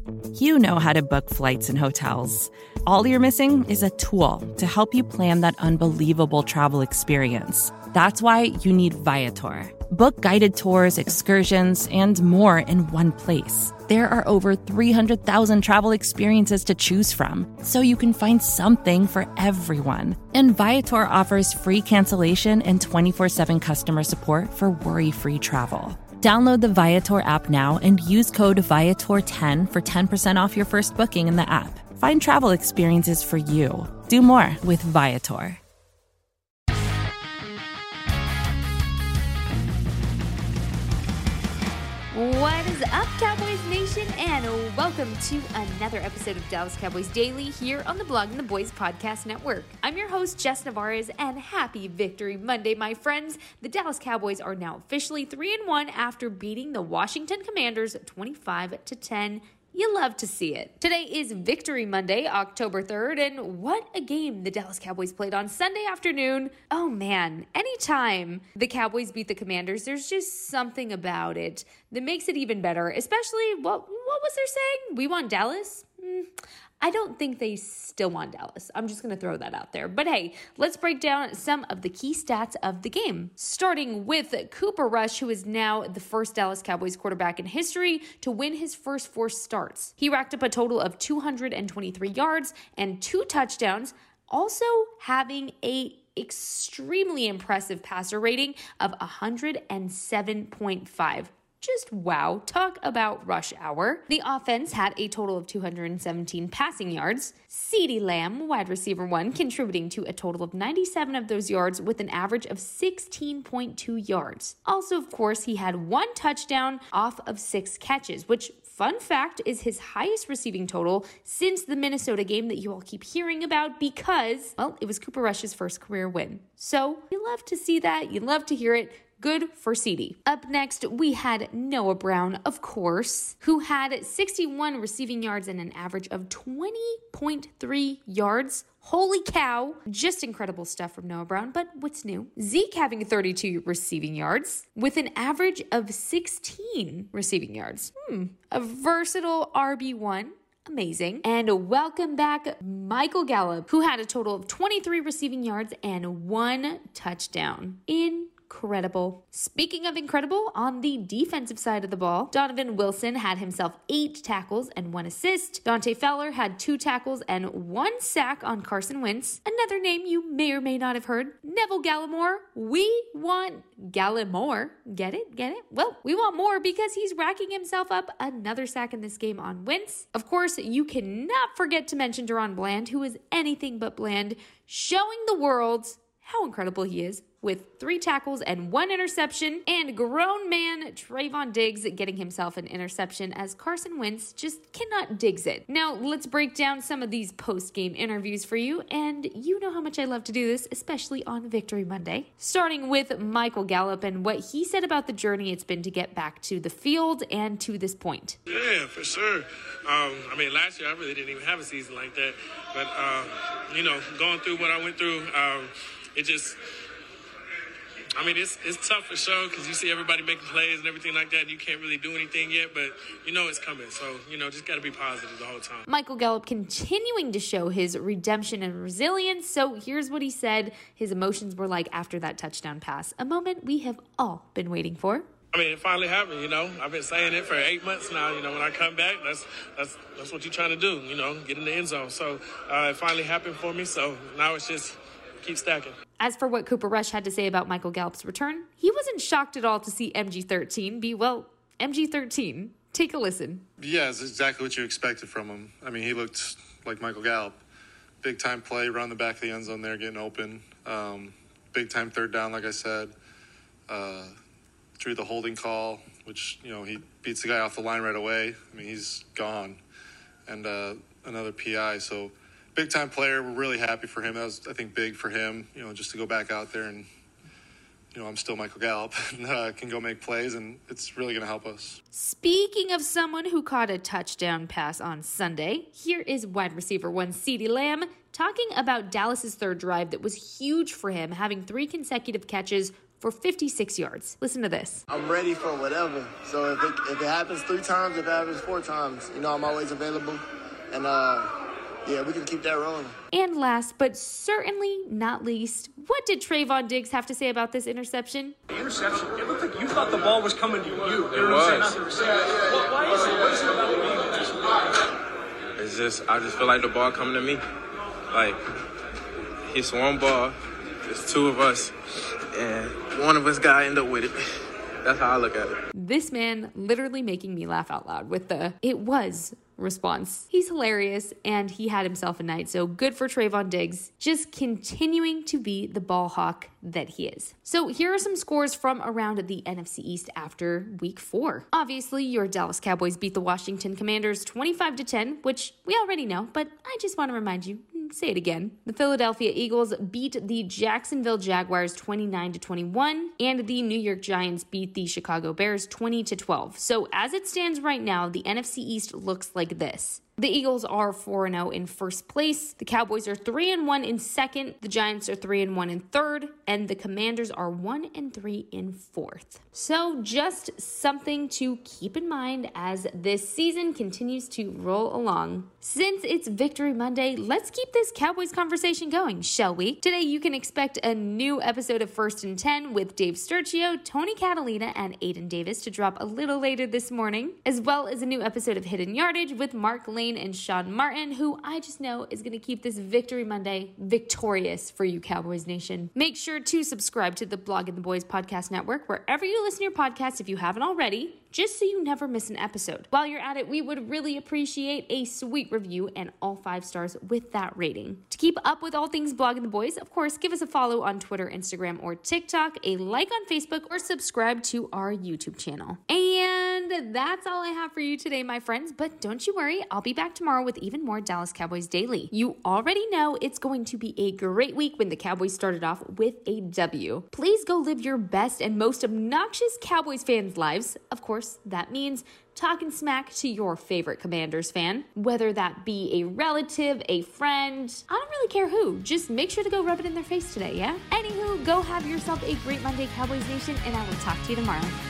You know how to book flights and hotels. All you're missing is a tool to help you plan that unbelievable travel experience. That's why you need Viator. Book guided tours, excursions, and more in one place. There are over 300,000 travel experiences to choose from, so you can find something for everyone. And Viator offers free cancellation and 24/7 customer support for worry-free travel. Download the Viator app now and use code Viator10 for 10% off your first booking in the app. Find travel experiences for you. Do more with Viator. What is up, Cowboys Nation, and welcome to another episode of Dallas Cowboys Daily here on the Blogging the Boys Podcast Network. I'm your host, Jess Navarez, and happy Victory Monday, my friends. The Dallas Cowboys are now officially 3-1 after beating the Washington Commanders 25-10. You love to see it. Today is Victory Monday, October 3rd, and what a game the Dallas Cowboys played on Sunday afternoon. Oh man, anytime the Cowboys beat the Commanders, there's just something about it that makes it even better, especially, what was there saying? We want Dallas? I don't think they still want Dallas. I'm just going to throw that out there. But hey, let's break down some of the key stats of the game. Starting with Cooper Rush, who is now the first Dallas Cowboys quarterback in history to win his first 4 starts. He racked up a total of 223 yards and 2 touchdowns, also having a extremely impressive passer rating of 107.5. Just wow. Talk about rush hour. The offense had a total of 217 passing yards. CeeDee Lamb, wide receiver 1, contributing to a total of 97 of those yards with an average of 16.2 yards. Also, of course, he had 1 touchdown off of 6 catches, which, fun fact, is his highest receiving total since the Minnesota game that you all keep hearing about because, well, it was Cooper Rush's first career win. So you love to see that. You love to hear it. Good for CeeDee. Up next, we had Noah Brown, of course, who had 61 receiving yards and an average of 20.3 yards. Holy cow. Just incredible stuff from Noah Brown, but what's new? Zeke having 32 receiving yards with an average of 16 receiving yards. A versatile RB1. Amazing. And welcome back, Michael Gallup, who had a total of 23 receiving yards and 1 touchdown. Incredible. Speaking of incredible, on the defensive side of the ball, Donovan Wilson had himself 8 tackles and 1 assist. Dante Fowler had 2 tackles and 1 sack on Carson Wentz. Another name you may or may not have heard, Neville Gallimore. We want Gallimore. Get it? Get it? Well, we want more because he's racking himself up another sack in this game on Wentz. Of course, you cannot forget to mention Deron Bland, who is anything but bland, showing the world how incredible he is with 3 tackles and 1 interception, and grown man Trayvon Diggs getting himself an interception as Carson Wentz just cannot Diggs it. Now, let's break down some of these post-game interviews for you, and you know how much I love to do this, especially on Victory Monday. Starting with Michael Gallup and what he said about the journey it's been to get back to the field and to this point. Yeah, for sure. Last year I really didn't even have a season like that, but, going through what I went through, it's tough for sure because you see everybody making plays and everything like that. And you can't really do anything yet, but you know it's coming. So, just got to be positive the whole time. Michael Gallup continuing to show his redemption and resilience. So here's what he said his emotions were like after that touchdown pass. A moment we have all been waiting for. It finally happened, I've been saying it for 8 months now. When I come back, that's what you're trying to do, get in the end zone. So it finally happened for me. So now it's just keep stacking. As for what Cooper Rush had to say about Michael Gallup's return, he wasn't shocked at all to see MG13 be, MG13. Take a listen. Yeah, it's exactly what you expected from him. He looked like Michael Gallup. Big-time play, run the back of the end zone there, getting open. Big-time 3rd down, like I said. Drew the holding call, which, he beats the guy off the line right away. He's gone. And another PI, so big-time player. We're really happy for him. That was, I think, big for him, just to go back out there and, I'm still Michael Gallup and can go make plays, and it's really going to help us. Speaking of someone who caught a touchdown pass on Sunday, here is wide receiver 1 CeeDee Lamb talking about Dallas's 3rd drive that was huge for him, having 3 consecutive catches for 56 yards. Listen to this. I'm ready for whatever. So if it happens 3 times, if it happens 4 times, I'm always available. And, we can keep that rolling. And last, but certainly not least, what did Trayvon Diggs have to say about this interception? The interception, it looked like you thought the ball was coming to you. It was. Not the receiver. Well, why is it? What is it about the game that just... It's just, I just feel like the ball coming to me. Like, it's one ball, it's 2 of us, and one of us got to end up with it. That's how I look at it. This man literally making me laugh out loud with the "it was" response. He's hilarious, and he had himself a night, so good for Trayvon Diggs, just continuing to be the ball hawk that he is. So here are some scores from around the NFC East after week 4. Obviously, your Dallas Cowboys beat the Washington Commanders 25-10, which we already know, but I just want to remind you, say it again. The Philadelphia Eagles beat the Jacksonville Jaguars 29-21, and the New York Giants beat the Chicago Bears 20-12. So as it stands right now, the NFC East looks like this. The Eagles are 4-0 in first place. The Cowboys are 3-1 in second. The Giants are 3-1 in third. And the Commanders are 1-3 in fourth. So just something to keep in mind as this season continues to roll along. Since it's Victory Monday, let's keep this Cowboys conversation going, shall we? Today you can expect a new episode of First and 10 with Dave Sturcio, Tony Catalina, and Aiden Davis to drop a little later this morning, as well as a new episode of Hidden Yardage with Mark Lane and Sean Martin, who I just know is going to keep this Victory Monday victorious for you, Cowboys Nation. Make sure to subscribe to the Blogging the Boys podcast network wherever you listen to your podcast if you haven't already, just so you never miss an episode. While you're at it, we would really appreciate a sweet review and all 5 stars with that rating. To keep up with all things Blogging the Boys, of course, give us a follow on Twitter, Instagram, or TikTok, a like on Facebook, or subscribe to our YouTube channel. And that's all I have for you today, my friends, but don't you worry, I'll be back tomorrow with even more Dallas Cowboys Daily. You already know it's going to be a great week when the Cowboys started off with a W. Please go live your best and most obnoxious Cowboys fans' lives. Of course, that means talking smack to your favorite Commanders fan, whether that be a relative, a friend, I don't really care who. Just make sure to go rub it in their face today, yeah? Anywho, go have yourself a great Monday, Cowboys Nation, and I will talk to you tomorrow.